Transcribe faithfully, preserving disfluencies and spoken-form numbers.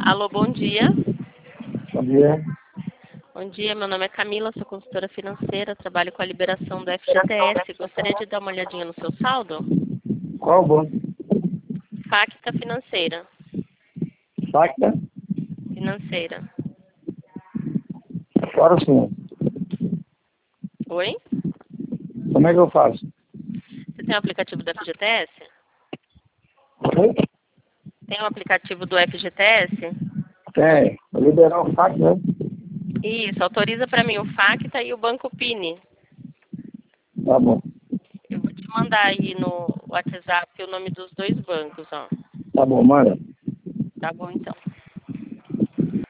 Alô, bom dia. Bom dia. Bom dia, meu nome é Camila, sou consultora financeira, trabalho com a liberação do F G T S. Gostaria de dar uma olhadinha no seu saldo? Qual o banco? Facta Financeira. Facta? Financeira. Agora sim. Oi? Como é que eu faço? Você tem o aplicativo do F G T S? Oi? Tem o aplicativo do F G T S? Tem. Vou liberar o fax, né? Isso, autoriza para mim o Facta e o Banco Pini. Tá bom. Eu vou te mandar aí no WhatsApp o nome dos dois bancos, ó. Tá bom, manda. Tá bom, então.